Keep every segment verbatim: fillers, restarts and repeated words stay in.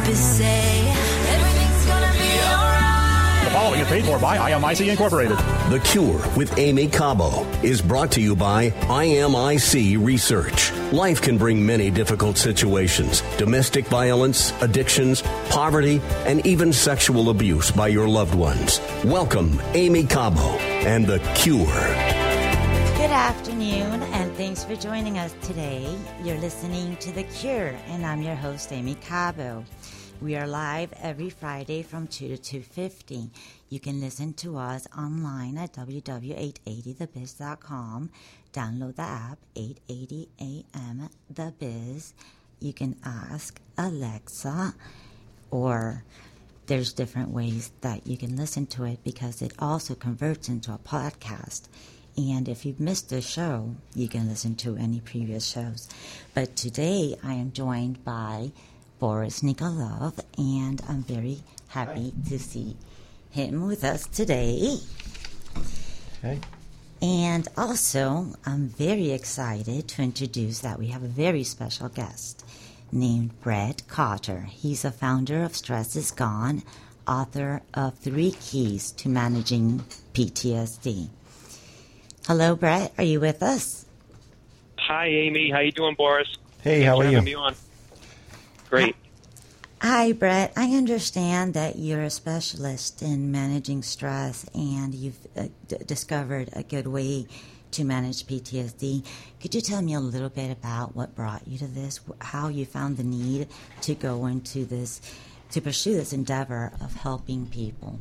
therapists say everything's gonna be alright. The following is paid for by I M I C Incorporated. The Cure with Amy Cabo is brought to you by I M I C Research. Life can bring many difficult situations: domestic violence, addictions, poverty, and even sexual abuse by your loved ones. Welcome, Amy Cabo and The Cure. Good afternoon, and thanks for joining us today. You're listening to The Cure, and I'm your host, Amy Cabo. We are live every Friday from two to two fifty. You can listen to us online at w w w dot eight eighty the biz dot com. Download the app, eight eighty A M The Biz. You can ask Alexa, or there's different ways that you can listen to it because it also converts into a podcast. And if you've missed the show, you can listen to any previous shows. But today I am joined by Boris Nikolov, and I'm very happy Hi. to see him with us today. Okay. And also, I'm very excited to introduce that we have a very special guest named Brett Cotter. He's the founder of Stress Is Gone, author of Three Keys to Managing P T S D. Hello, Brett. Are you with us? Hi, Amy. How you doing, Boris? Hey, Thanks how for are having you? Me on. Great. Hi, Brett. I understand that you're a specialist in managing stress, and you've uh, d- discovered a good way to manage P T S D. Could you tell me a little bit about what brought you to this, how you found the need to go into this, to pursue this endeavor of helping people?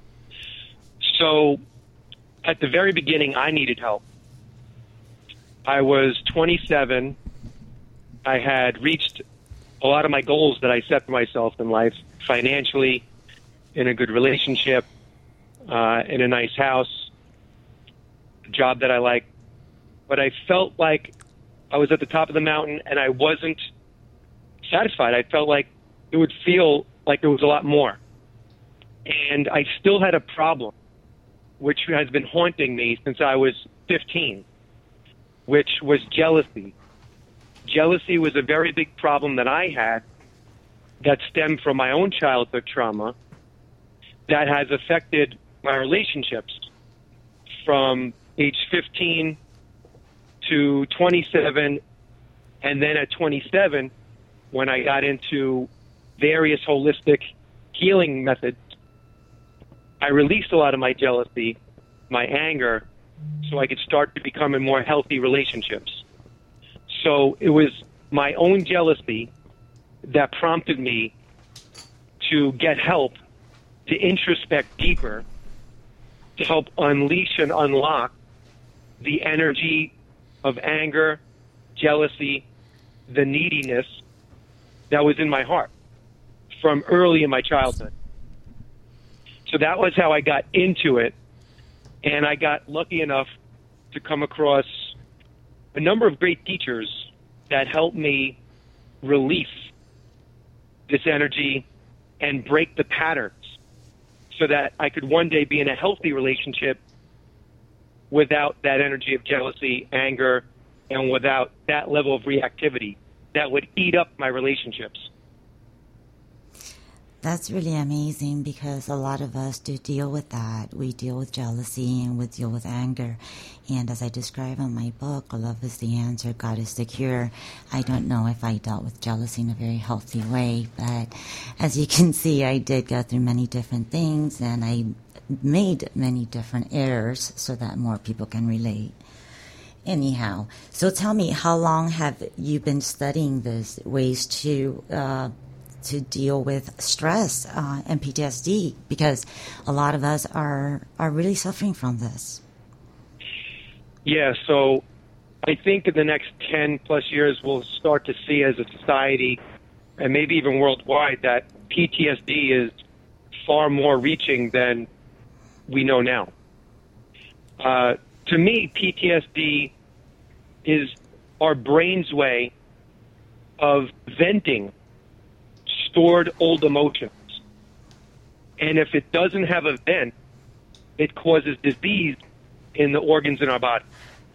So, at the very beginning, I needed help. I was twenty-seven. I had reached a lot of my goals that I set for myself in life, financially, in a good relationship, uh, in a nice house, a job that I like. But I felt like I was at the top of the mountain and I wasn't satisfied. I felt like it would feel like there was a lot more. And I still had a problem, which has been haunting me since I was fifteen, which was jealousy. Jealousy was a very big problem that I had that stemmed from my own childhood trauma that has affected my relationships from age fifteen to twenty-seven, and then at twenty-seven, when I got into various holistic healing methods, I released a lot of my jealousy, my anger, so I could start to become in more healthy relationships. So it was my own jealousy that prompted me to get help, to introspect deeper, to help unleash and unlock the energy of anger, jealousy, the neediness that was in my heart from early in my childhood. So that was how I got into it, and I got lucky enough to come across a number of great teachers that helped me release this energy and break the patterns so that I could one day be in a healthy relationship without that energy of jealousy, anger, and without that level of reactivity that would eat up my relationships. That's really amazing because a lot of us do deal with that. We deal with jealousy and we deal with anger. And as I describe in my book, Love is the Answer, God is the Cure, I don't know if I dealt with jealousy in a very healthy way. But as you can see, I did go through many different things, and I made many different errors so that more people can relate. Anyhow, so tell me, how long have you been studying this, ways to uh, to deal with stress uh, and P T S D? Because a lot of us are, are really suffering from this. Yeah, so I think in the next ten plus years we'll start to see as a society, and maybe even worldwide, that P T S D is far more reaching than we know now. Uh, to me, P T S D is our brain's way of venting stored old emotions. And if it doesn't have a vent, it causes disease in the organs in our body.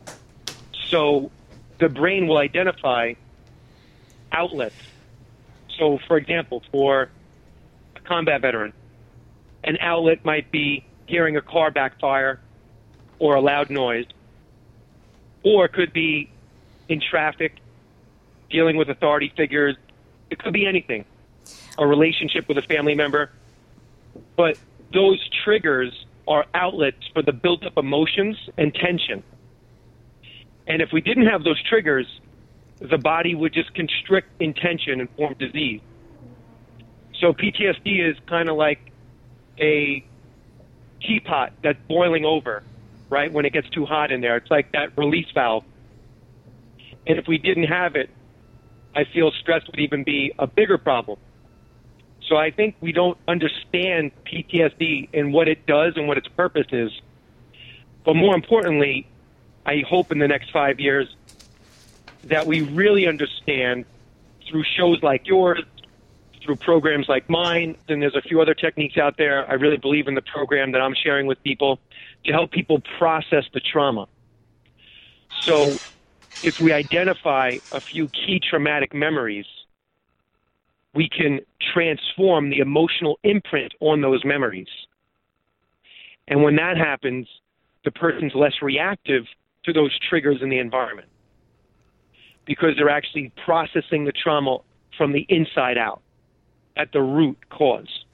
So the brain will identify outlets So, for example, for a combat veteran, an outlet might be hearing a car backfire or a loud noise, or it could be in traffic, dealing with authority figures. It could be anything, a relationship with a family member. But those triggers are outlets for the built-up emotions and tension. And if we didn't have those triggers, the body would just constrict in tension and form disease. So P T S D is kind of like a teapot that's boiling over, right, when it gets too hot in there. It's like that release valve. And if we didn't have it, I feel stress would even be a bigger problem. So I think we don't understand P T S D and what it does and what its purpose is. But more importantly, I hope in the next five years that we really understand through shows like yours, through programs like mine, and there's a few other techniques out there. I really believe in the program that I'm sharing with people to help people process the trauma. So if we identify a few key traumatic memories, we can transform the emotional imprint on those memories. And when that happens, the person's less reactive to those triggers in the environment because they're actually processing the trauma from the inside out at the root cause.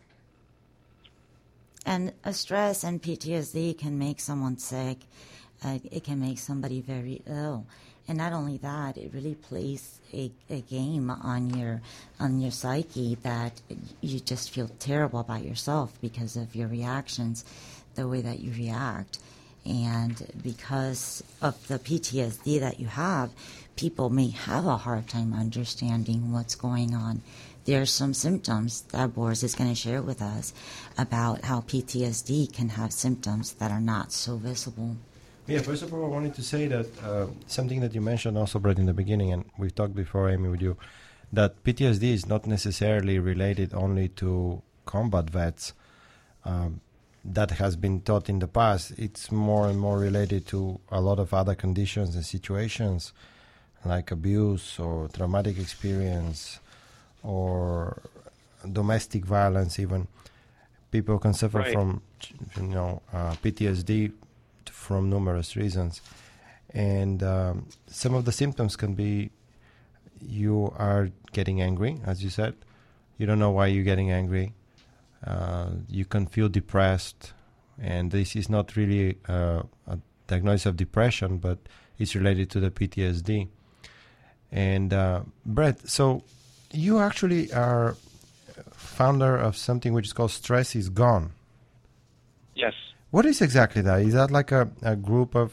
And a stress and P T S D can make someone sick. Uh, it can make somebody very ill. And not only that, it really plays a, a game on your on your psyche that you just feel terrible about yourself because of your reactions, the way that you react. And because of the P T S D that you have, people may have a hard time understanding what's going on. There are some symptoms that Boris is going to share with us about how P T S D can have symptoms that are not so visible. Yeah, first of all, I wanted to say that uh, something that you mentioned also, Brett, in the beginning, and we've talked before, Amy, with you, that P T S D is not necessarily related only to combat vets. Um, that has been taught in the past. It's more and more related to a lot of other conditions and situations like abuse or traumatic experience or domestic violence even. People can suffer Right. from, you know, uh, P T S D from numerous reasons. And um, some of the symptoms can be you are getting angry, as you said. You don't know why you're getting angry. Uh, you can feel depressed. And this is not really uh, a diagnosis of depression, but it's related to the P T S D. And uh, Brett, so you actually are founder of something which is called Stress is Gone. Yes. What is exactly that? Is that like a, a group of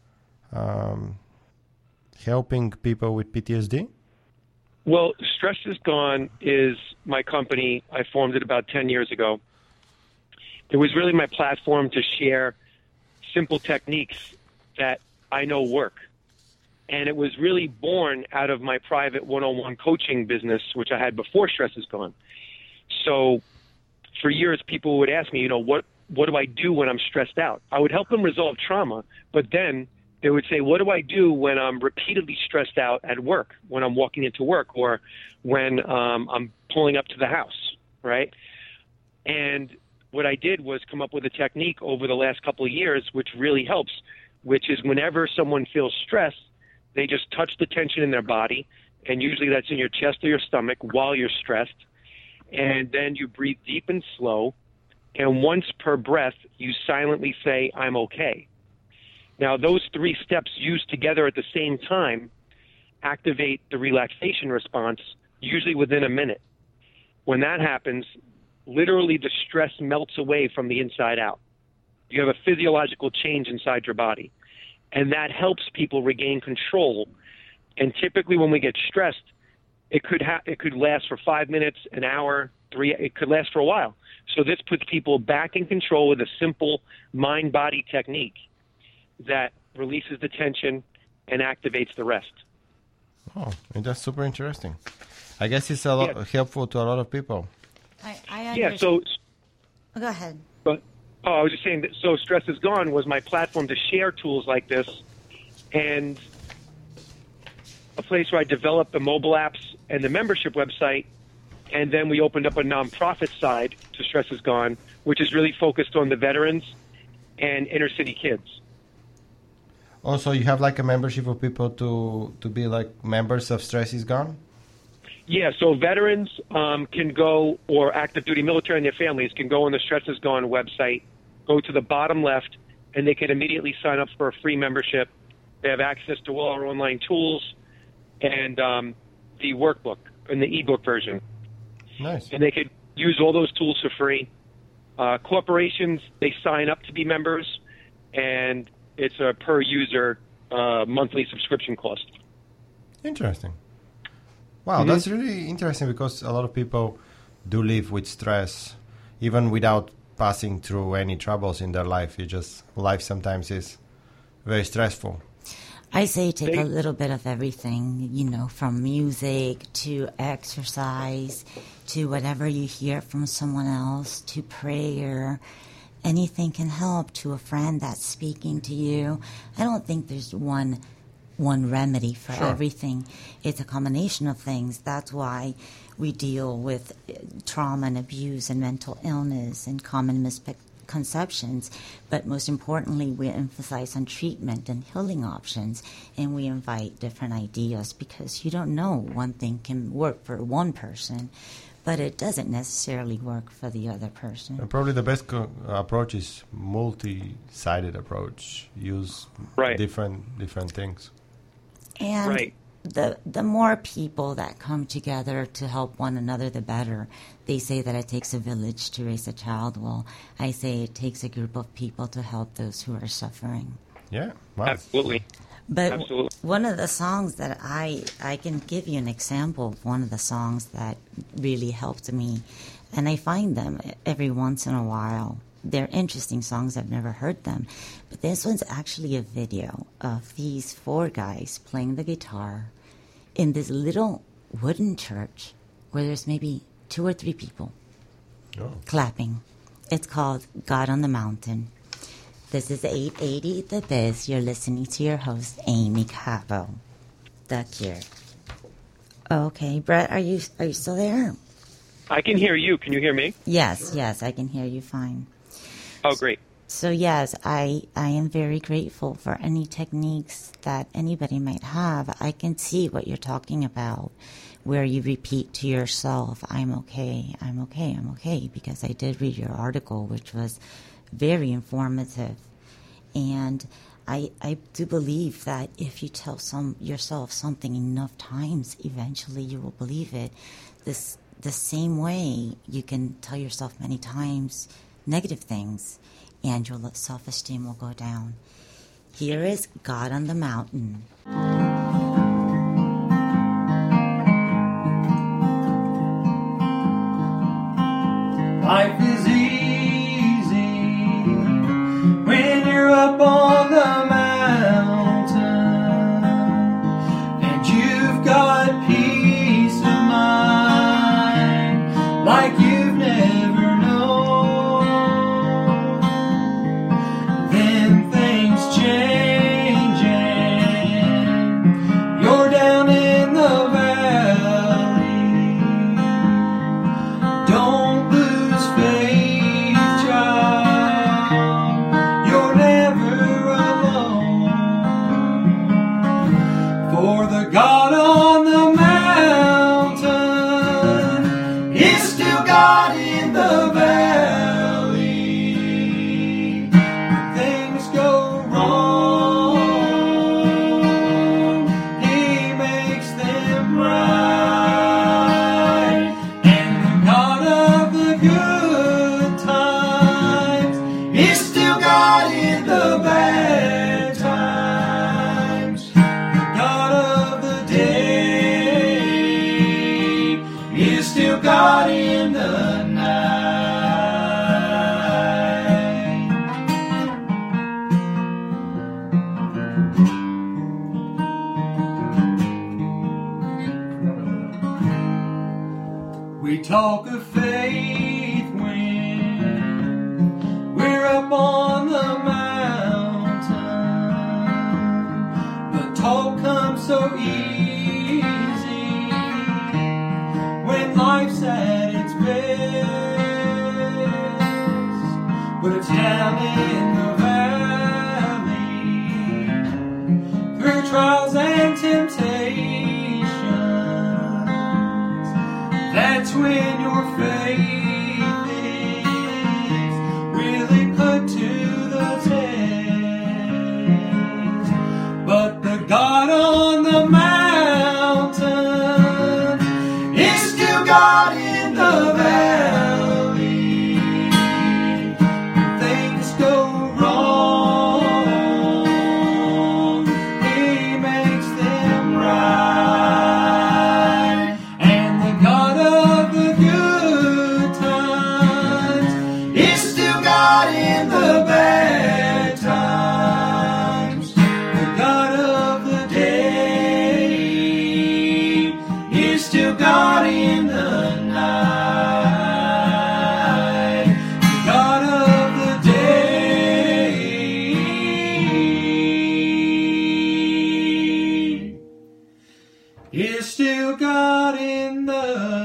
um, helping people with P T S D? Well, Stress is Gone is my company. I formed it about ten years ago. It was really my platform to share simple techniques that I know work. And it was really born out of my private one-on-one coaching business, which I had before Stress is Gone. So for years, people would ask me, you know, what, what do I do when I'm stressed out? I would help them resolve trauma, but then they would say, what do I do when I'm repeatedly stressed out at work, when I'm walking into work, or when um, I'm pulling up to the house, right? And what I did was come up with a technique over the last couple of years, which really helps, which is whenever someone feels stress, they just touch the tension in their body, and usually that's in your chest or your stomach while you're stressed, and then you breathe deep and slow, and once per breath, you silently say, I'm okay. Now, those three steps used together at the same time activate the relaxation response, usually within a minute. When that happens, literally the stress melts away from the inside out. You have a physiological change inside your body, and that helps people regain control. And typically when we get stressed, it could ha- it could last for five minutes, an hour, three, it could last for a while. So this puts people back in control with a simple mind-body technique that releases the tension and activates the rest. Oh, and that's super interesting. I guess it's a lot Yeah. helpful to a lot of people. I, I Yeah, understand. so Go ahead. But oh, I was just saying that. So Stress is Gone was my platform to share tools like this, and a place where I developed the mobile apps and the membership website And then we opened up a nonprofit side to Stress Is Gone, which is really focused on the veterans and inner city kids. Also, you have like a membership of people to, to be like members of Stress Is Gone? Yeah, so veterans um, can go, or active duty military and their families can go on the Stress Is Gone website, go to the bottom left, and they can immediately sign up for a free membership. They have access to all our online tools and um, the workbook and the ebook version. Nice. And they could use all those tools for free. Uh, corporations, they sign up to be members, and it's a per user uh, monthly subscription cost. Interesting. Wow, Mm-hmm. that's really interesting because a lot of people do live with stress, even without passing through any troubles in their life. You just life sometimes is very stressful. I say take They- a little bit of everything, you know, from music to exercise to whatever you hear from someone else to prayer. Anything can help, to a friend that's speaking to you. I don't think there's one one remedy for Sure. everything. It's a combination of things. That's why we deal with uh, trauma and abuse and mental illness and common misconceptions. But most importantly, we emphasize on treatment and healing options, and we invite different ideas because you don't know one thing can work for one person, but it doesn't necessarily work for the other person. And probably the best co- approach is multi-sided approach. Use Right. different different things. And Right. the the more people that come together to help one another, the better. They say that it takes a village to raise a child. Well, I say it takes a group of people to help those who are suffering. Yeah. Wow. Absolutely. But Absolutely. one of the songs that I I can give you an example of one of the songs that really helped me, and I find them every once in a while. They're interesting songs. I've never heard them. But this one's actually a video of these four guys playing the guitar in this little wooden church where there's maybe two or three people Oh. clapping. It's called God on the Mountain. This is eight eighty The Biz. You're listening to your host, Amy Cabo. The Cure. Okay, Brett, are you are you still there? I can hear you. Can you hear me? Yes, yes, I can hear you fine. Oh, great. So yes, I, I am very grateful for any techniques that anybody might have. I can see what you're talking about, where you repeat to yourself, I'm okay, I'm okay, I'm okay, because I did read your article, which was very informative. And I I do believe that if you tell some yourself something enough times, eventually you will believe it. This the same way you can tell yourself many times negative things, and your self-esteem will go down. Here is God on the Mountain. Life is easy when you're up on the mountain and you've got peace of mind like you've never known. Then things change and you're down in the valley. Don't lose faith, child. You're never alone. For the God on the mountain is still God in the valley. When things go wrong, He makes them right. And the God of the good times is still God in the bad times. The God of the day is still God in the night. We talk of faith when we're up on the mountain. The talk comes so easy when life's at but it's down in the valley. Through trials and temptations, that's when your faith is really put to the test. But the God on the mountain is still God in the valley. When things go wrong, He makes them right. And the God of the good times is still God in the bad times. The God of the day is still God in the night. The God of the day is still God in the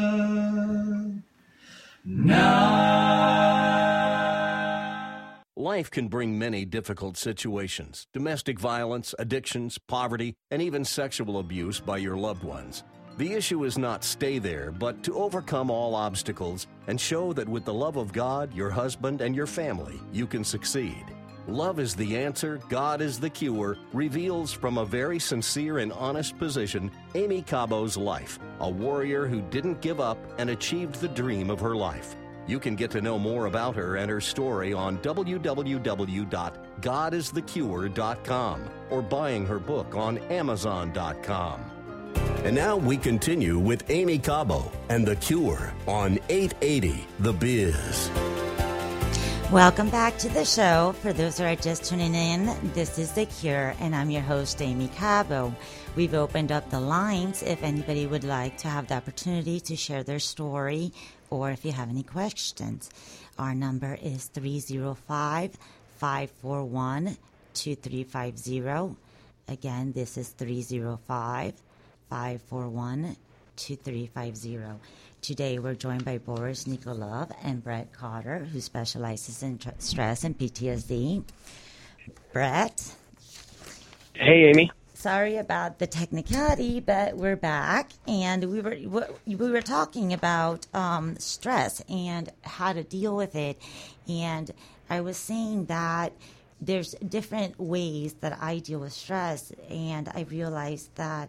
night. Life can bring many difficult situations: domestic violence, addictions, poverty, and even sexual abuse by your loved ones. The issue is not stay there, but to overcome all obstacles and show that with the love of God, your husband, and your family, you can succeed. Love is the answer, God is the cure, reveals from a very sincere and honest position Amy Cabo's life, a warrior who didn't give up and achieved the dream of her life. You can get to know more about her and her story on w w w dot god is the cure dot com or buying her book on amazon dot com. And now we continue with Amy Cabo and The Cure on eight eighty The Biz. Welcome back to the show. For those who are just tuning in, this is The Cure, and I'm your host, Amy Cabo. We've opened up the lines if anybody would like to have the opportunity to share their story or if you have any questions. Our number is three oh five, five four one, two three five zero. Again, this is three oh five, five four one, two three five zero. Today we're joined by Boris Nikolov and Brett Cotter, who specializes in tr- stress and P T S D. Brett? Hey, Amy. Sorry about the technicality, but we're back, and we were we were talking about um, stress and how to deal with it. And I was saying that there's different ways that I deal with stress, and I realized that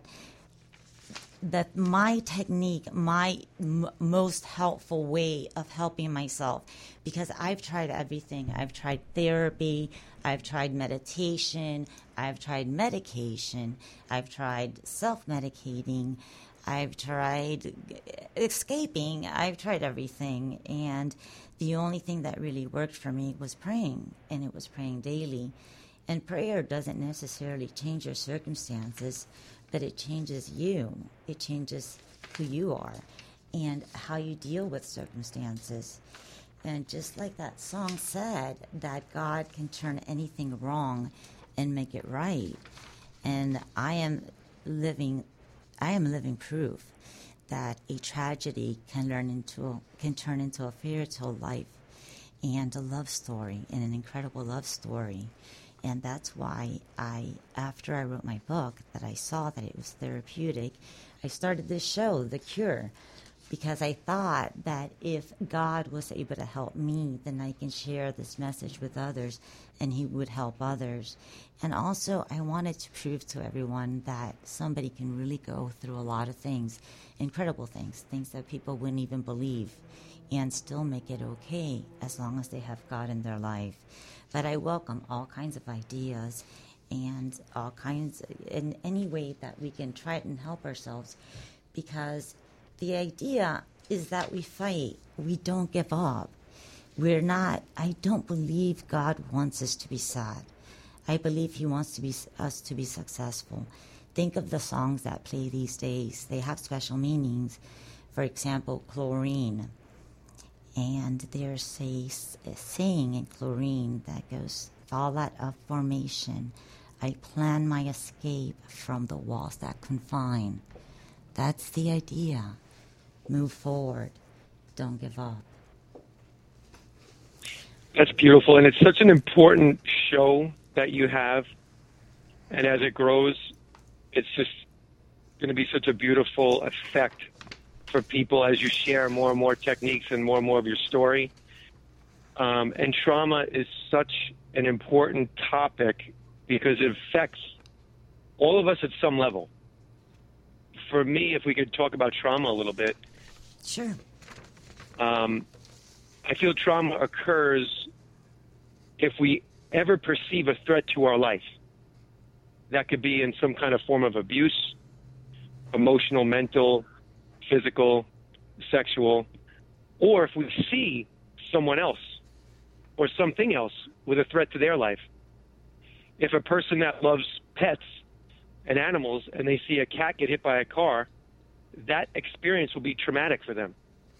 that my technique, my m- most helpful way of helping myself, because I've tried everything. I've tried therapy, I've tried meditation, I've tried medication, I've tried self-medicating, I've tried escaping, I've tried everything. And the only thing that really worked for me was praying, and it was praying daily. And prayer doesn't necessarily change your circumstances, but it changes you. It changes who you are and how you deal with circumstances. And just like that song said, that God can turn anything wrong and make it right. And I am living, I am living proof that a tragedy can learn into can turn into a fairy tale life and a love story, and an incredible love story. And that's why I, after I wrote my book, that I saw that it was therapeutic, I started this show, The Cure, because I thought that if God was able to help me, then I can share this message with others, and He would help others. And also, I wanted to prove to everyone that somebody can really go through a lot of things, incredible things, things that people wouldn't even believe, and still make it okay as long as they have God in their life. But I welcome all kinds of ideas and all kinds, in any way that we can try and help ourselves, because the idea is that we fight. We don't give up. We're not, I don't believe God wants us to be sad. I believe He wants to be us to be successful. Think of the songs that play these days. They have special meanings. For example, Chlorine. And there's a, a saying in Chlorine that goes, fall out of formation, I plan my escape from the walls that confine. That's the idea. Move forward. Don't give up. That's beautiful, and it's such an important show that you have. And as it grows, it's just going to be such a beautiful effect for people as you share more and more techniques and more and more of your story. Um, and trauma is such an important topic because it affects all of us at some level. For me, if we could talk about trauma a little bit, Sure. um, I feel trauma occurs if we ever perceive a threat to our life. That could be in some kind of form of abuse, emotional, mental, physical, sexual, or if we see someone else or something else with a threat to their life. If a person that loves pets and animals and they see a cat get hit by a car, that experience will be traumatic for them.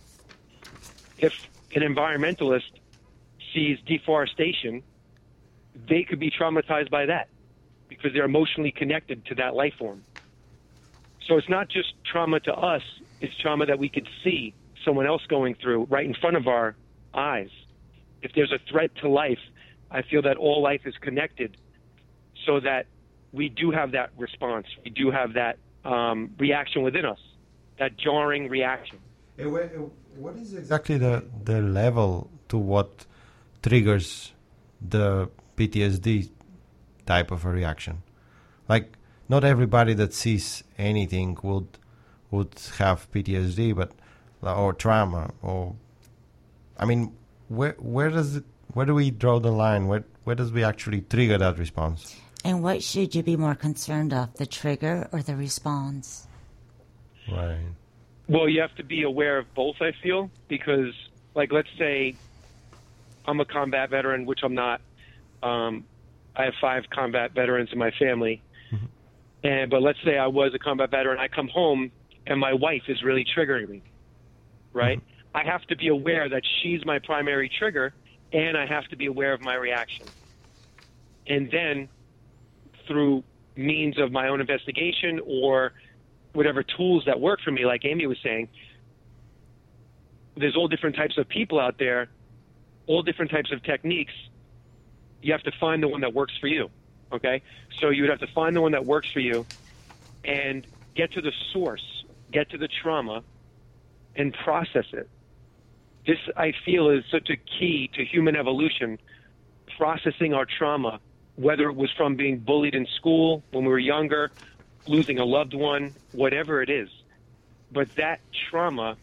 If an environmentalist sees deforestation, they could be traumatized by that because they're emotionally connected to that life form. So it's not just trauma to us, it's trauma that we could see someone else going through right in front of our eyes. If there's a threat to life, I feel that all life is connected so that we do have that response. We do have that um, reaction within us, that jarring reaction. Uh, wha- uh, What is exactly the, the level to what triggers the P T S D type of a reaction? Like, not everybody that sees anything would would have P T S D, but or trauma, or I mean, where where does it where do we draw the line? Where where does we actually trigger that response? And what should you be more concerned of, the trigger or the response? Right. Well, you have to be aware of both, I feel, because, like, let's say I'm a combat veteran, which I'm not. Um, I have five combat veterans in my family. Mm-hmm. And but let's say I was a combat veteran. I come home, and my wife is really triggering me, right? Mm-hmm. I have to be aware that she's my primary trigger, and I have to be aware of my reaction. And then, through means of my own investigation or whatever tools that work for me, like Amy was saying, there's all different types of people out there, all different types of techniques. You have to find the one that works for you, okay? So you would have to find the one that works for you and get to the source, get to the trauma, and process it. This, I feel, is such a key to human evolution, processing our trauma, whether it was from being bullied in school when we were younger, losing a loved one, whatever it is. But that trauma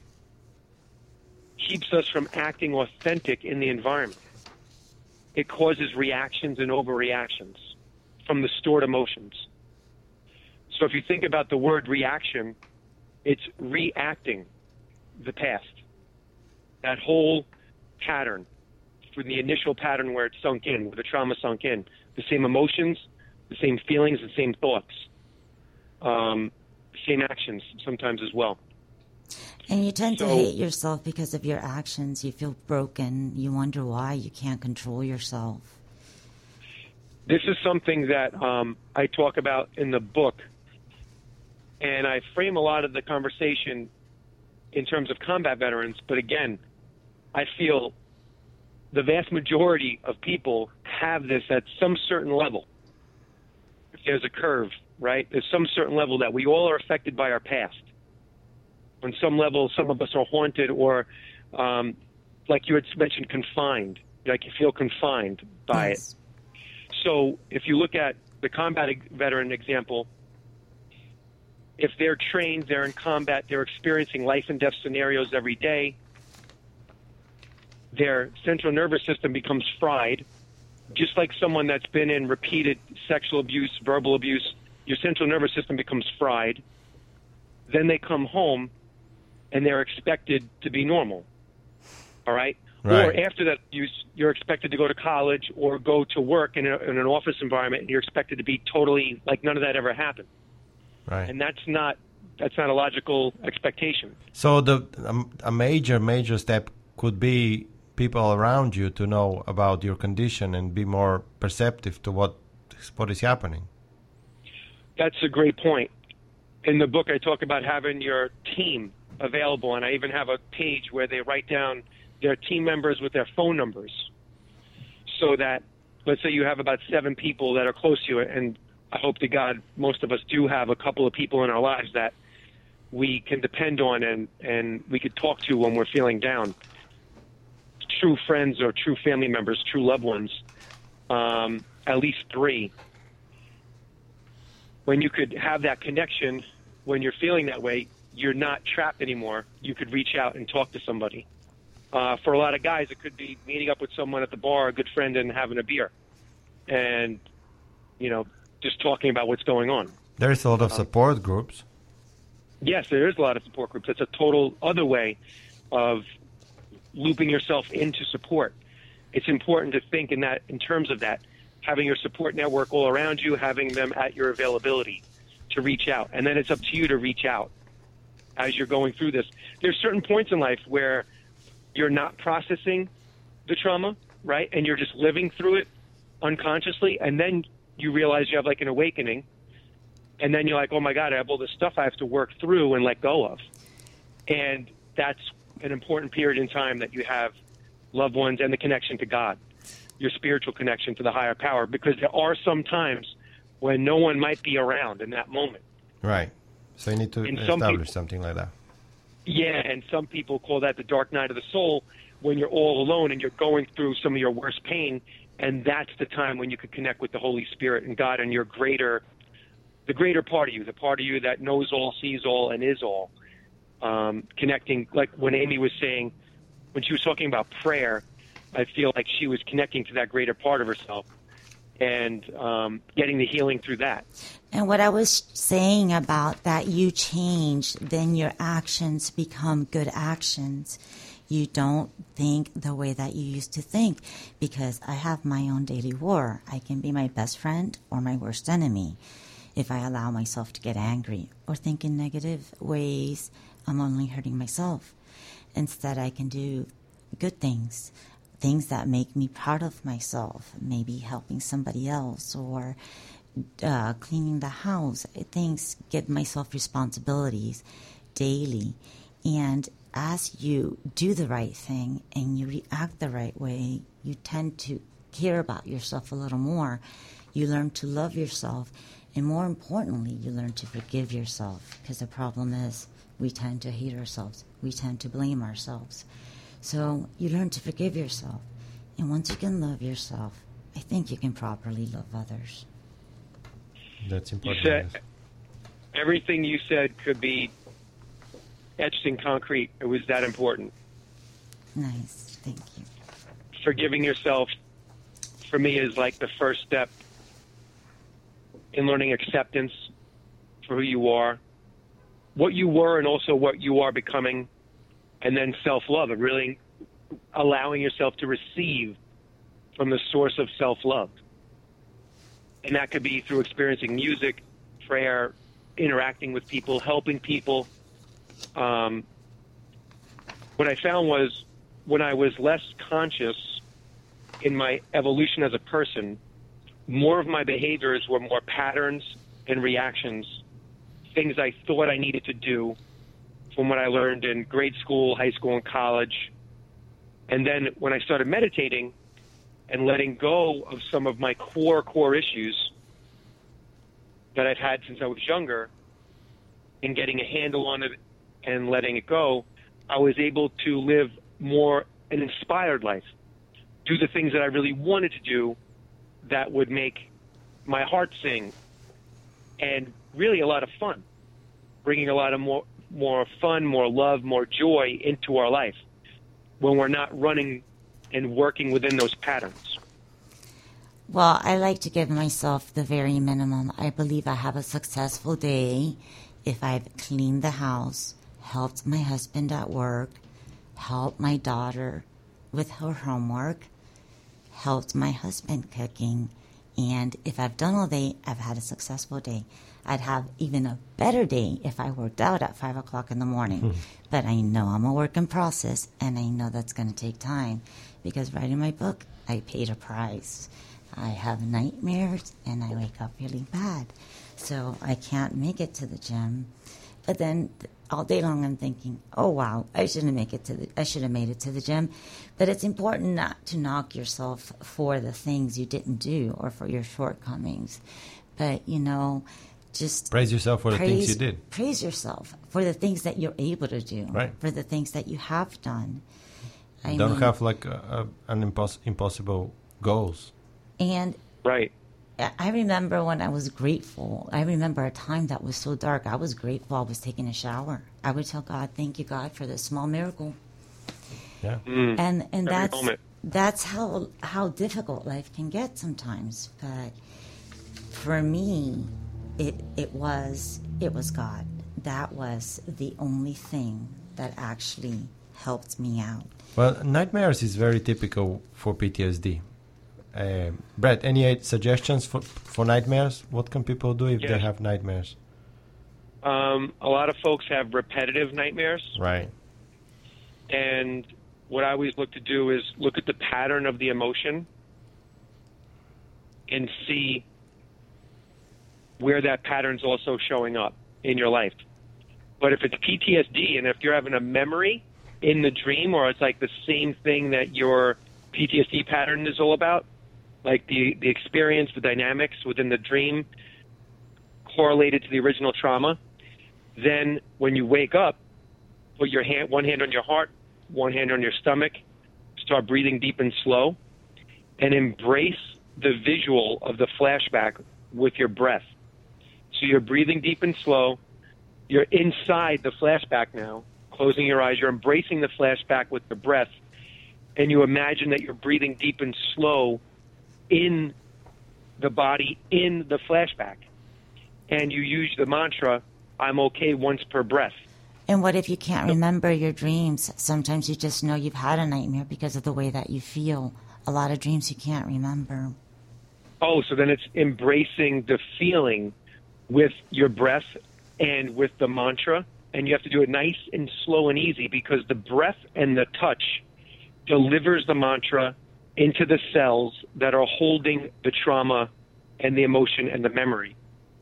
keeps us from acting authentic in the environment. It causes reactions and overreactions from the stored emotions. So if you think about the word reaction, it's reacting the past. That whole pattern, from the initial pattern where it sunk in, where the trauma sunk in, the same emotions, the same feelings, the same thoughts, um, same actions sometimes as well. And you tend So- to hate yourself because of your actions. You feel broken. You wonder why you can't control yourself. This is something that um, I talk about in the book, and I frame a lot of the conversation in terms of combat veterans, but again, I feel the vast majority of people have this at some certain level. There's a curve, right? There's some certain level that we all are affected by our past. On some level, some of us are haunted or, um, like you had mentioned, confined. Like you feel confined by Yes. it. So if you look at the combat veteran example, if they're trained, they're in combat, they're experiencing life and death scenarios every day, their central nervous system becomes fried, just like someone that's been in repeated sexual abuse, verbal abuse, your central nervous system becomes fried. Then they come home and they're expected to be normal. All right? Right. Or after that abuse, you're expected to go to college or go to work in, a, in an office environment, and you're expected to be totally like none of that ever happened. Right. And that's not that's not a logical expectation. So the um, a major major step could be people around you to know about your condition and be more perceptive to what what is happening. That's a great point. In the book, I talk about having your team available, and I even have a page where they write down their team members with their phone numbers. so that, let's say you have about seven people that are close to you, and I hope to God most of us do have a couple of people in our lives that we can depend on and, and we could talk to when we're feeling down. True friends or true family members, true loved ones, um, at least three. When you could have that connection, when you're feeling that way, you're not trapped anymore. You could reach out and talk to somebody. Uh, for a lot of guys, it could be meeting up with someone at the bar, a good friend, and having a beer. And, you know, just talking about what's going on. There's a lot of support groups. Yes, there is a lot of support groups. It's a total other way of looping yourself into support. It's important to think in that, in terms of that, having your support network all around you, having them at your availability to reach out. And then it's up to you to reach out as you're going through this. There's certain points in life where you're not processing the trauma, right? And you're just living through it unconsciously. And then you realize you have like an awakening. And then you're like, oh my God, I have all this stuff I have to work through and let go of. And that's an important period in time that you have loved ones and the connection to God, your spiritual connection to the higher power, because there are some times when no one might be around in that moment. Right. So you need to And some establish people- something like that. Yeah, and some people call that the dark night of the soul, when you're all alone and you're going through some of your worst pain, and that's the time when you could connect with the Holy Spirit and God and your greater, the greater part of you, the part of you that knows all, sees all, and is all. Um, connecting, like when Amy was saying, when she was talking about prayer, I feel like she was connecting to that greater part of herself and um, getting the healing through that. And what I was saying about that you change, then your actions become good actions. You don't think the way that you used to think, because I have my own daily war. I can be my best friend or my worst enemy. If I allow myself to get angry or think in negative ways, I'm only hurting myself. Instead, I can do good things, things that make me proud of myself, maybe helping somebody else or uh, cleaning the house. Things, give myself responsibilities daily. And as you do the right thing and you react the right way, you tend to care about yourself a little more. You learn to love yourself. And more importantly, you learn to forgive yourself, because the problem is we tend to hate ourselves. We tend to blame ourselves. So you learn to forgive yourself. And once you can love yourself, I think you can properly love others. That's You important. said yes. everything you said could be etched in concrete. It was that important. Nice. Thank you. Forgiving yourself, for me, is like the first step in learning acceptance for who you are, what you were, and also what you are becoming, and then self-love, and really allowing yourself to receive from the source of self-love. And that could be through experiencing music, prayer, interacting with people, helping people. Um, what I found was when I was less conscious in my evolution as a person, more of my behaviors were more patterns and reactions, things I thought I needed to do from what I learned in grade school, high school, and college. And then when I started meditating and letting go of some of my core, core issues that I'd had since I was younger and getting a handle on it and letting it go, I was able to live more an inspired life, do the things that I really wanted to do that would make my heart sing, and really a lot of fun, bringing a lot of more more fun, more love, more joy into our life when we're not running and working within those patterns. Well, I like to give myself the very minimum. I believe I have a successful day if I've cleaned the house, helped my husband at work, helped my daughter with her homework, helped my husband cooking, and if I've done all day, I've had a successful day. I'd have even a better day if I worked out at five o'clock in the morning. Mm. But I know I'm a work in process, and I know that's going to take time, because writing my book, I paid a price. I have nightmares, and I wake up really bad. So I can't make it to the gym. But then all day long I'm thinking, oh wow, I shouldn't make it to the, I should have made it to the gym. But it's important not to knock yourself for the things you didn't do or for your shortcomings. But, you know, just Praise yourself for the things praise- you did. Praise yourself for the things that you're able to do, Right. for the things that you have done. I Don't mean, have like a, a, an impos- impossible goals. and Right. I- I remember when I was grateful. I remember a time that was so dark. I was grateful I was taking a shower. I would tell God, "Thank you, God, for this small miracle." Yeah. Mm. And and Every that's moment. that's how how difficult life can get sometimes. But for me, it it was it was God. That was the only thing that actually helped me out. Well, nightmares is very typical for P T S D. Uh, Brett, any suggestions for for nightmares? What can people do if they Yes. have nightmares? Um, a lot of folks have repetitive nightmares, Right. and what I always look to do is look at the pattern of the emotion and see where that pattern's also showing up in your life. But if it's P T S D and if you're having a memory in the dream, or it's like the same thing that your P T S D pattern is all about, like the, the experience, the dynamics within the dream correlated to the original trauma, then when you wake up, put your hand, one hand on your heart, one hand on your stomach, start breathing deep and slow, and embrace the visual of the flashback with your breath. So you're breathing deep and slow. You're inside the flashback now, closing your eyes. You're embracing the flashback with your breath, and you imagine that you're breathing deep and slow in the body, in the flashback. And you use the mantra, I'm okay once per breath. And what if you can't remember your dreams? Sometimes you just know you've had a nightmare because of the way that you feel. A lot of dreams you can't remember. Oh, so then it's embracing the feeling with your breath and with the mantra. And you have to do it nice and slow and easy, because the breath and the touch delivers the mantra into the cells that are holding the trauma and the emotion and the memory.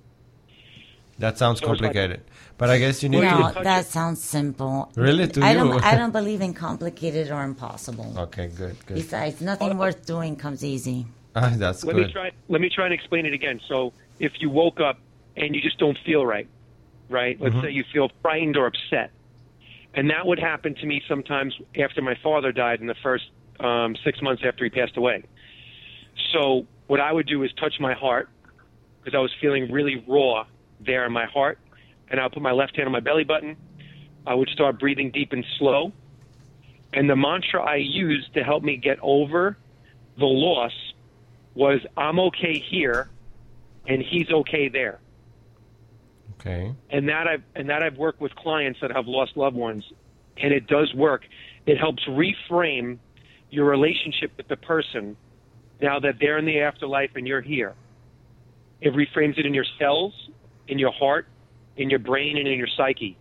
That sounds So it's like- complicated, but I guess you need No, to. that sounds simple. Really? To I you? don't. I don't believe in complicated or impossible. Okay, good, good. Besides, nothing worth doing comes easy. Ah, that's Let good. me try. Let me try and explain it again. So, if you woke up and you just don't feel right, right? Let's Mhm. say you feel frightened or upset, and that would happen to me sometimes after my father died in the first um, six months after he passed away. So, what I would do is touch my heart, because I was feeling really raw there in my heart, and I'll put my left hand on my belly button. I would start breathing deep and slow, and the mantra I used to help me get over the loss was, I'm okay here, and he's okay there. Okay. And that I've and that I've worked with clients that have lost loved ones, and it does work. It helps reframe your relationship with the person now that they're in the afterlife and you're here. It reframes it in your cells, in your heart, in your brain, and in your psyche.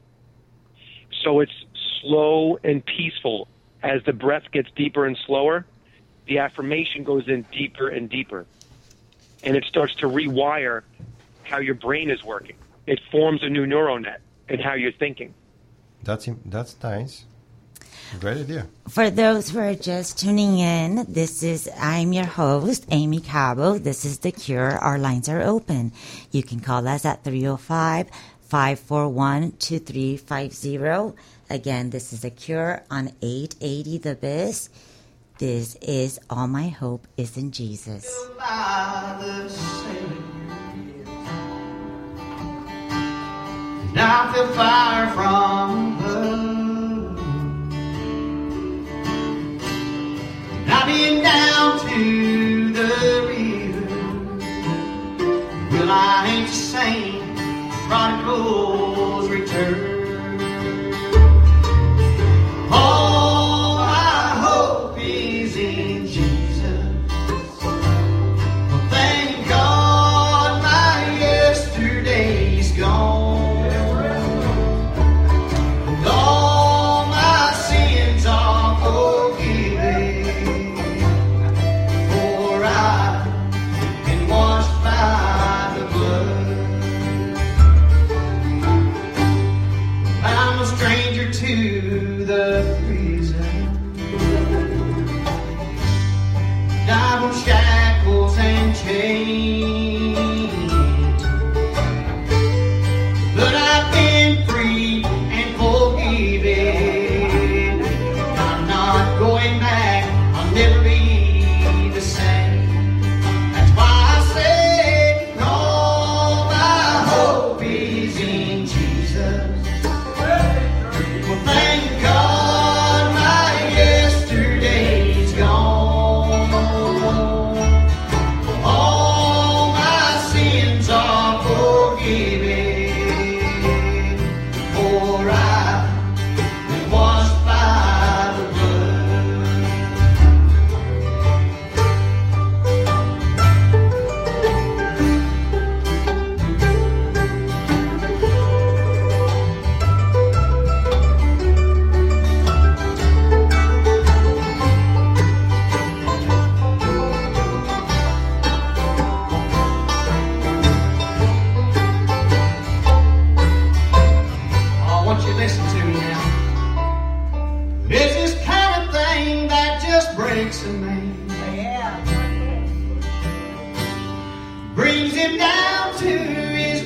So it's slow and peaceful. As the breath gets deeper and slower, the affirmation goes in deeper and deeper. And it starts to rewire how your brain is working. It forms a new neural net in how you're thinking. That's im- that's nice. Great idea. For those who are just tuning in, this is I'm your host, Amy Cabo. This is The Cure. Our lines are open. You can call us at three oh five, five four one, two three five zero. Again, this is The Cure on eight eighty The Biz. This is All My Hope is in Jesus. By the Savior, and I feel fire from love. And I've been down to the river. Well, I ain't the same. Prodigals return. All my hope is in Jesus. Well, thank God my yesterday's gone. And all my sins are forgiven. For I've been washed by the blood. I'm on shackles and chains, but I've been free and forgiven. I'm not going back, I'll never be the same. That's why I say all my hope is in Jesus. Well, thank God my yesterday's gone. All my sins are forgiven, for I've been washed by the I want you to listen to me now. There's this kind of thing that just breaks a man. Brings him down to his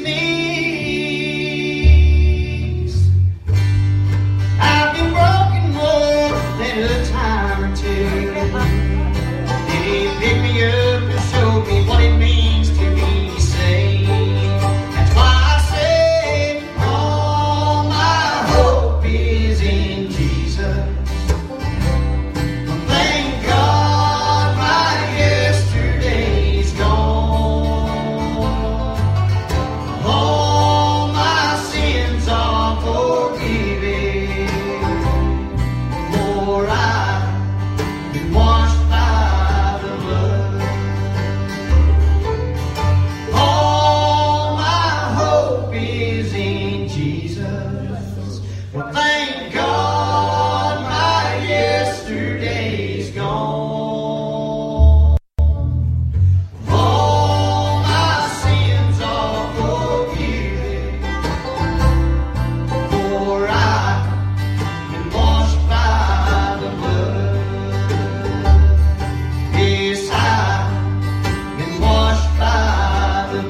knees. I've been broken more than a time or two. Then he picked me up and showed me what it means to be saved. That's why I say all my hope is in Jesus. Thank God my yesterday's gone. All my sins are forgiven, for I've been washed by the blood. All my hope is in Jesus. Well, thank God my yesterday's gone. All my sins are forgiven, for I've been washed by the blood. Yes, I've been washed by the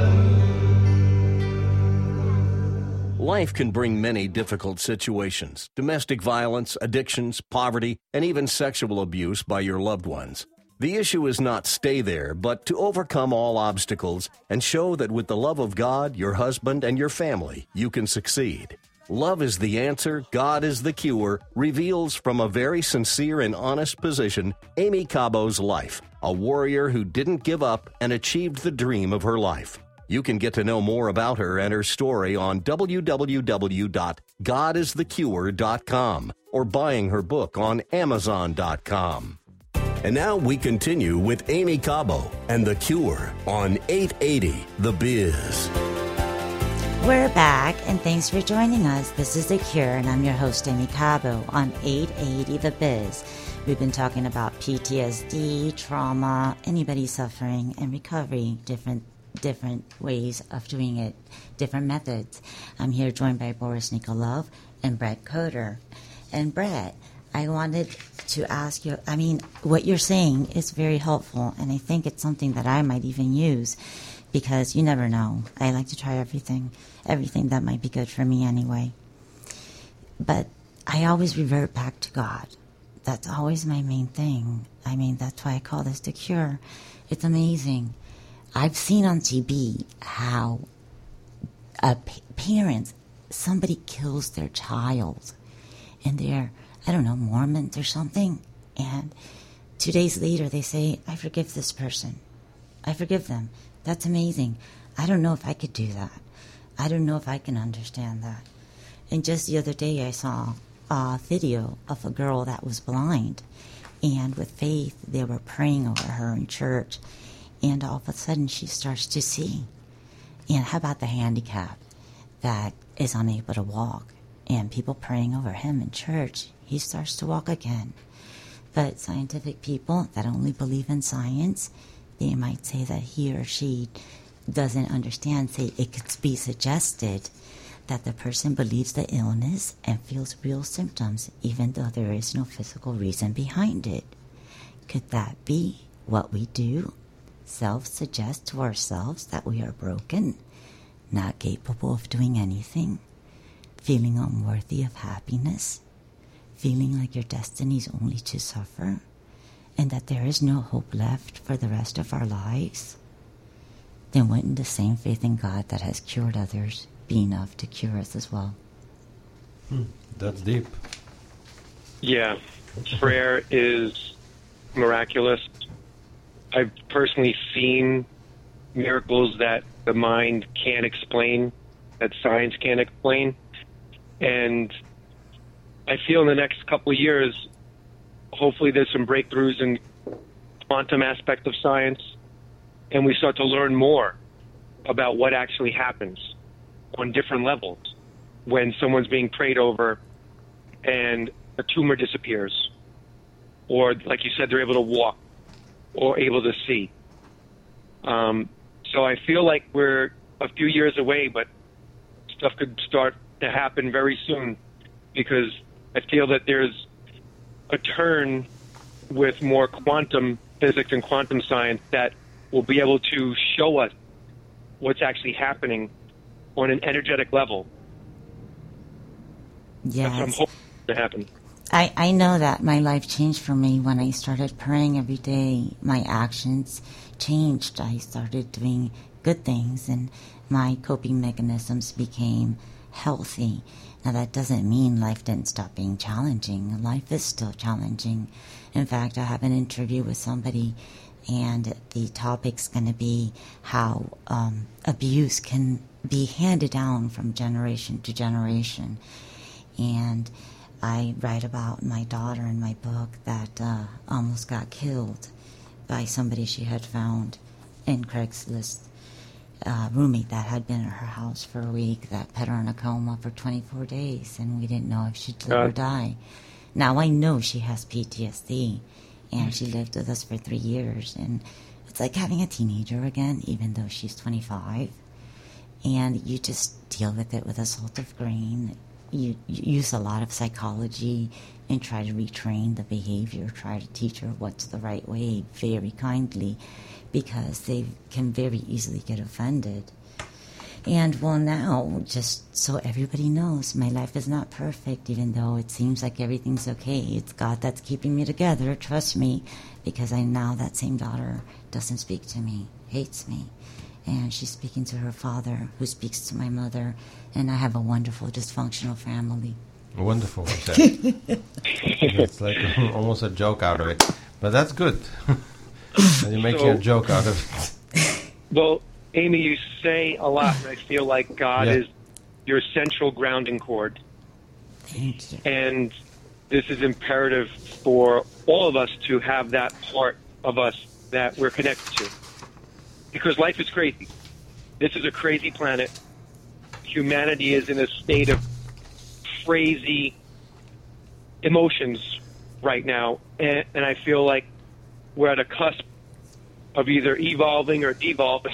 blood. Life can bring many difficult situations: domestic violence, addictions, poverty, and even sexual abuse by your loved ones. The issue is not stay there, but to overcome all obstacles and show that with the love of God, your husband, and your family, you can succeed. Love is the answer, God is the cure, reveals from a very sincere and honest position Amy Cabo's life, a warrior who didn't give up and achieved the dream of her life. You can get to know more about her and her story on w w w dot god is the cure dot com or buying her book on amazon dot com. And now we continue with Amy Cabo and The Cure on eight eighty The Biz. We're back, and thanks for joining us. This is The Cure, and I'm your host, Amy Cabo, on eight eighty The Biz. We've been talking about P T S D, trauma, anybody suffering, and recovery, different different ways of doing it, different methods. I'm here joined by Boris Nikolov and Brett Coder. And Brett, I wanted to ask you, I mean, what you're saying is very helpful, and I think it's something that I might even use, because you never know. I like to try everything, everything that might be good for me anyway. But I always revert back to God. That's always my main thing. I mean, that's why I call this The Cure. It's amazing. I've seen on T V how a p- parents, somebody kills their child, and they're, I don't know, Mormons or something, and two days later they say, I forgive this person. I forgive them. That's amazing. I don't know if I could do that. I don't know if I can understand that. And just the other day I saw a video of a girl that was blind, and with faith they were praying over her in church, and all of a sudden she starts to see. And how about the handicapped that is unable to walk, and people praying over him in church, he starts to walk again. But scientific people that only believe in science, they might say that he or she doesn't understand, say it could be suggested that the person believes the illness and feels real symptoms, even though there is no physical reason behind it. Could that be what we do self-suggest to ourselves that we are broken, not capable of doing anything, feeling unworthy of happiness, feeling like your destiny is only to suffer, and that there is no hope left for the rest of our lives, then wouldn't the same faith in God that has cured others be enough to cure us as well? Hmm. That's deep. Yeah, prayer is miraculous. I've personally seen miracles that the mind can't explain, that science can't explain. And I feel in the next couple of years, hopefully there's some breakthroughs in quantum aspect of science, and we start to learn more about what actually happens on different levels when someone's being prayed over and a tumor disappears, or like you said, they're able to walk or able to see. Um, so I feel like we're a few years away, but stuff could start to happen very soon, because I feel that there's a turn with more quantum physics and quantum science that will be able to show us what's actually happening on an energetic level. Yes. That's what I'm hoping to happen. I, I know that my life changed for me when I started praying every day. My actions changed. I started doing good things, and my coping mechanisms became healthy. Now, that doesn't mean life didn't stop being challenging. Life is still challenging. In fact, I have an interview with somebody, and the topic's going to be how um, abuse can be handed down from generation to generation. And I write about my daughter in my book that uh, almost got killed by somebody she had found in Craigslist. Uh, roommate that had been at her house for a week that put her in a coma for twenty-four days, and we didn't know if she'd live or die. Now I know she has P T S D, and she lived with us for three years, and it's like having a teenager again, even though she's twenty-five. And you just deal with it with a salt of grain. You, you use a lot of psychology and try to retrain the behavior, try to teach her what's the right way very kindly, because they can very easily get offended. And well, now, just so everybody knows, my life is not perfect, even though it seems like everything's okay. It's God that's keeping me together, trust me, because I now that same daughter doesn't speak to me, hates me. And she's speaking to her father, who speaks to my mother, and I have a wonderful, dysfunctional family. Wonderful. It's like almost a joke out of it, but that's good. And you're making So- a joke out of it. Well, Amy, you say a lot, and I feel like God Yeah. is your central grounding cord. Thank you. And this is imperative for all of us to have that part of us that we're connected to. Because life is crazy. This is a crazy planet. Humanity is in a state of crazy emotions right now. And, and I feel like we're at a cusp of either evolving or devolving.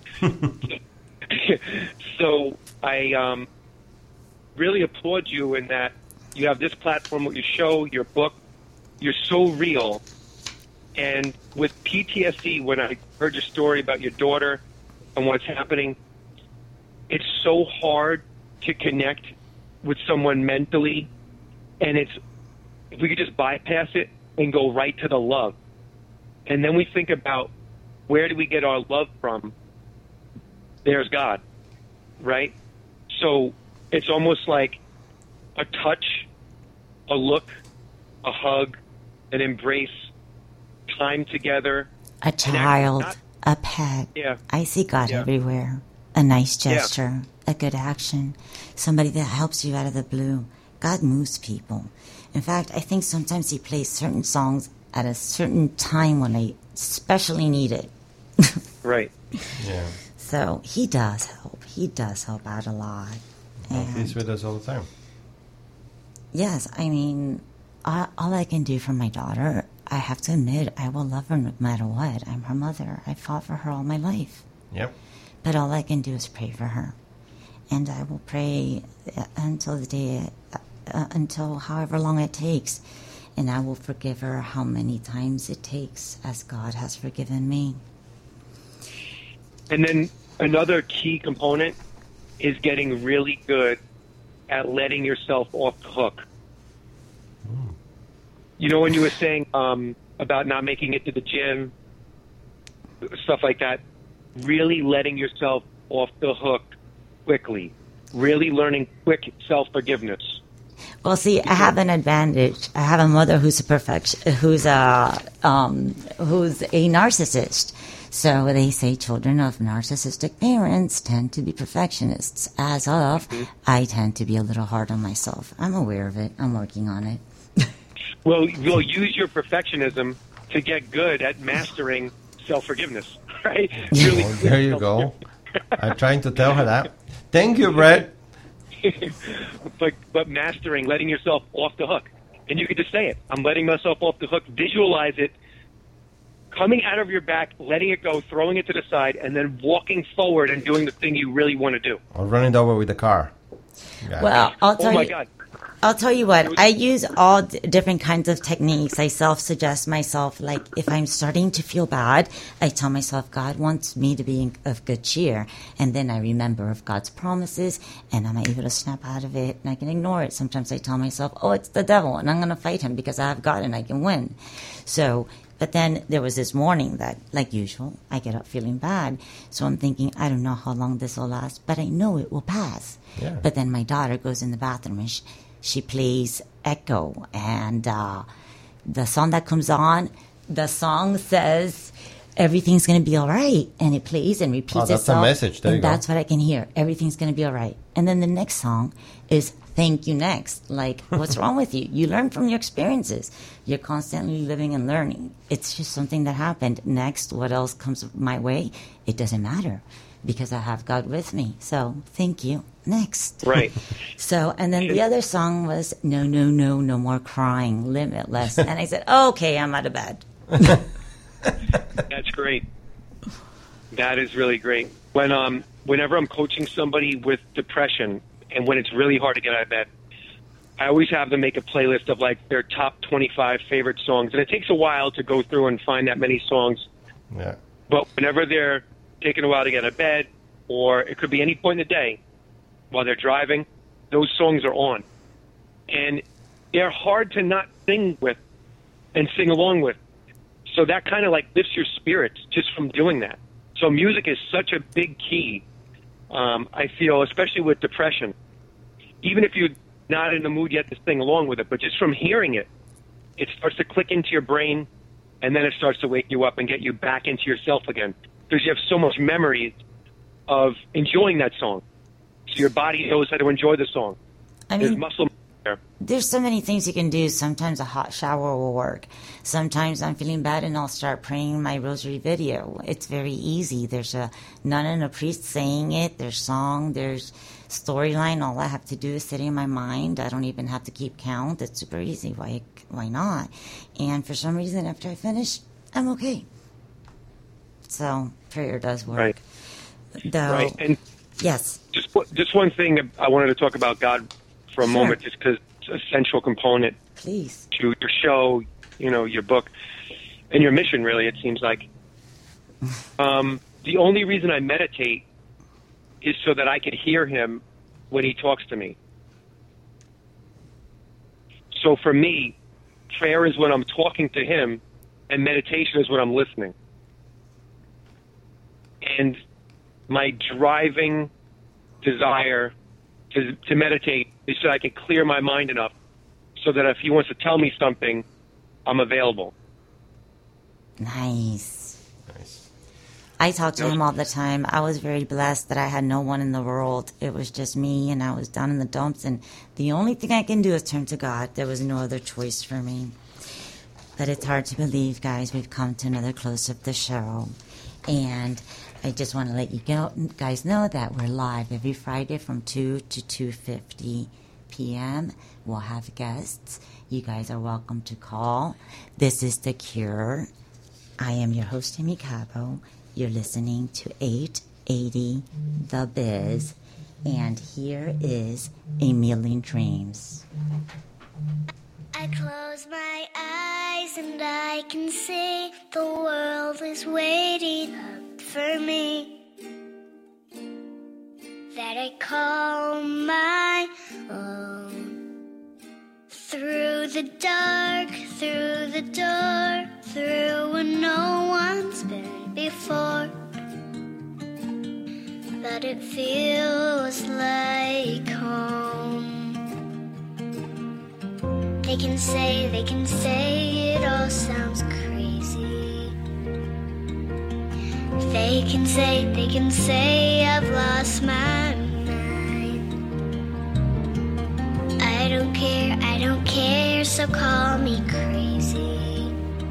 So I um, really applaud you in that you have this platform, what you show, your book. You're so real. And with P T S D, when I heard your story about your daughter and what's happening, it's so hard to connect with someone mentally. And it's, if we could just bypass it and go right to the love. And then we think about, where do we get our love from? There's God, right? So it's almost like a touch, a look, a hug, an embrace, time together. A child, not- a pet. Yeah. I see God Yeah. everywhere. A nice gesture, a good action, somebody that helps you out of the blue. God moves people. In fact, I think sometimes He plays certain songs at a certain time when I especially need it. Right. Yeah. So He does help. He does help out a lot. Well, And He's with us all the time. yes, I mean, all, all I can do for my daughter, I have to admit, I will love her no matter what. I'm her mother. I fought for her all my life. Yep. But all I can do is pray for her. And I will pray uh, until the day, uh, uh, until however long it takes. and I will forgive her how many times it takes, as God has forgiven me. And then another key component is getting really good at letting yourself off the hook. You know, when you were saying um, about not making it to the gym, stuff like that, really letting yourself off the hook quickly, really learning quick self-forgiveness. Well, see, I have an advantage. I have a mother who's a perfection, who's a um, who's a narcissist. So they say children of narcissistic parents tend to be perfectionists. As of, mm-hmm. I tend to be a little hard on myself. I'm aware of it. I'm working on it. Well, you'll use your perfectionism to get good at mastering self-forgiveness, right? Really oh, there you go. I'm trying to tell her that. Thank you, Brett. but but mastering, letting yourself off the hook. And you could just say it. I'm letting myself off the hook. Visualize it. Coming out of your back, letting it go, throwing it to the side, and then walking forward and doing the thing you really want to do. Or running over with the car. Yeah. Well, I'll tell oh my you. God. I'll tell you what, I use all d- different kinds of techniques. I self-suggest myself, like if I'm starting to feel bad, I tell myself God wants me to be in, of good cheer. And then I remember of God's promises, and I'm able to snap out of it, and I can ignore it. Sometimes I tell myself, oh, it's the devil, and I'm going to fight him because I have God and I can win. So, but then there was this morning that, like usual, I get up feeling bad. So I'm thinking, I don't know how long this will last, but I know it will pass. Yeah. But then my daughter goes in the bathroom and she, She plays Echo, and uh, the song that comes on, the song says everything's going to be all right, and it plays and repeats oh, that's itself. a message. There and you go. That's what I can hear. Everything's going to be all right. And then the next song is Thank You Next. Like, what's wrong with you? You learn from your experiences. You're constantly living and learning. It's just something that happened. Next, what else comes my way? It doesn't matter, because I have God with me. So thank you. Next. Right. So, and then the other song was No, No, No, No More Crying, Limitless. And I said, okay, I'm out of bed. That's great. That is really great. When um, whenever I'm coaching somebody with depression, and when it's really hard to get out of bed, I always have them make a playlist of like their top twenty-five favorite songs. And it takes a while to go through and find that many songs. Yeah. But whenever they're taking a while to get out of bed, or it could be any point in the day while they're driving, those songs are on. And they're hard to not sing with and sing along with. So that kind of like lifts your spirits just from doing that. So music is such a big key, um, I feel, especially with depression. Even if you're not in the mood yet to sing along with it, but just from hearing it, it starts to click into your brain, and then it starts to wake you up and get you back into yourself again. Because you have so much memories of enjoying that song. So your body knows how to enjoy the song. I There's mean, muscle there. there's so many things you can do. Sometimes a hot shower will work. Sometimes I'm feeling bad and I'll start praying my rosary video. It's very easy. There's a nun and a priest saying it. There's song. There's storyline. All I have to do is sit in my mind. I don't even have to keep count. It's super easy. Why, why not? And for some reason, after I finish, I'm okay. So prayer does work. Right. Though, Right. And yes. just just one thing I wanted to talk about God for a Sure. moment, just because it's a central component Please. to your show, you know, your book, and your mission, really, it seems like. Um, the only reason I meditate is so that I could hear him when he talks to me. So for me, prayer is when I'm talking to him, and meditation is when I'm listening. And my driving desire to, to meditate is so I can clear my mind enough so that if he wants to tell me something, I'm available. Nice. Nice. I talk to him all the time. I was very blessed that I had no one in the world. It was just me, and I was down in the dumps, and the only thing I can do is turn to God. There was no other choice for me. But it's hard to believe, guys. We've come to another close of the show. And I just want to let you go, guys know that we're live every Friday from two to two fifty p.m. We'll have guests. You guys are welcome to call. This is The Cure. I am your host, Amy Cabo. You're listening to eight eighty The Biz. And here is A Million Dreams. I close my eyes and I can see the world is waiting up for me. That I call my own. Through the dark, through the door, through where no one's been before. But it feels like home. They can say, they can say it all sounds crazy. They can say, they can say I've lost my mind. I don't care, I don't care, so call me crazy.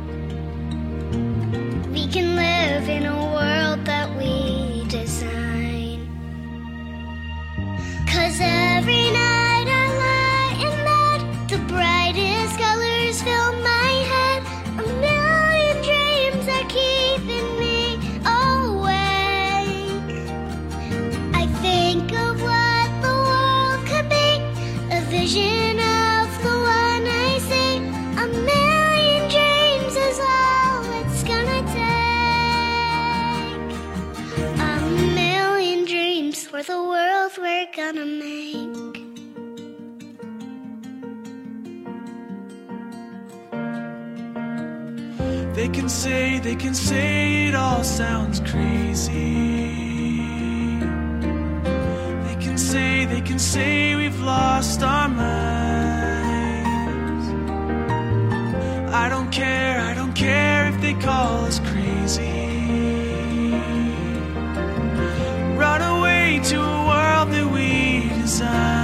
We can live in a world that we design. 'Cause every night I lie in bed, the brightest colors fill my head. A million dreams are keeping me awake. I think of what the world could be, a vision of the one I see. A million dreams is all it's gonna take. A million dreams for the world we're gonna make. They can say, they can say it all sounds crazy. They can say, they can say we've lost our minds. I don't care, I don't care if they call us crazy. Run away to a world that we design.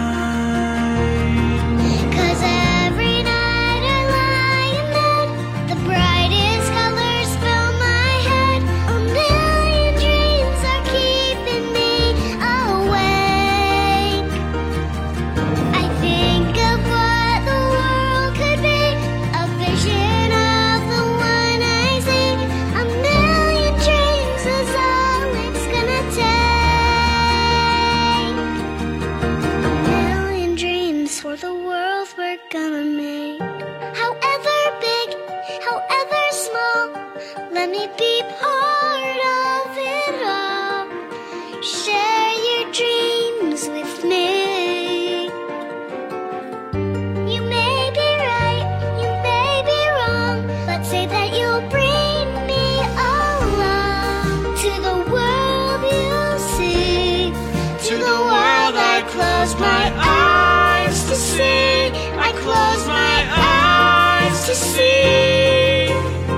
My eyes to see, I close my eyes to see.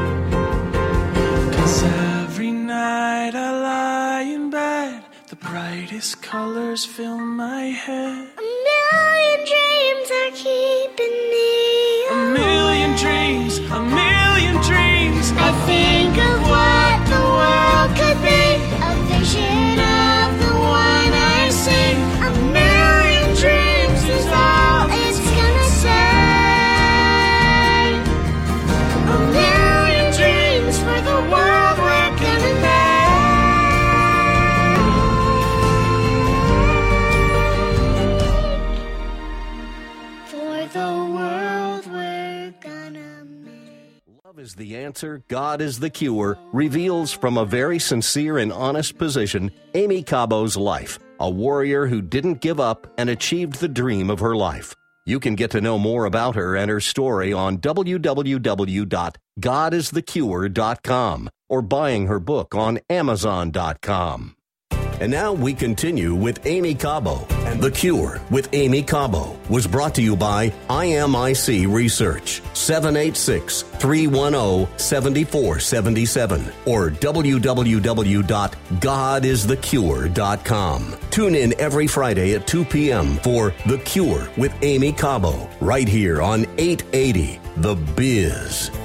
'Cause every night I lie in bed, the brightest colors fill my head. A million dreams are keeping me A million dreams, a million dreams. I think of what the world could be, a vision of the one I see. A million dreams is all it's gonna take. A million dreams for the world we're gonna make. For the world we're gonna make. Love is the answer, God is the cure, reveals from a very sincere and honest position Amy Cabo's life, a warrior who didn't give up and achieved the dream of her life. You can get to know more about her and her story on w w w dot god is the cure dot com or buying her book on amazon dot com. And now we continue with Amy Cabo. And The Cure with Amy Cabo was brought to you by I M I C Research, seven eight six, three one zero, seven four seven seven or w w w dot god is the cure dot com. Tune in every Friday at two p.m. for The Cure with Amy Cabo, right here on eight eighty The Biz.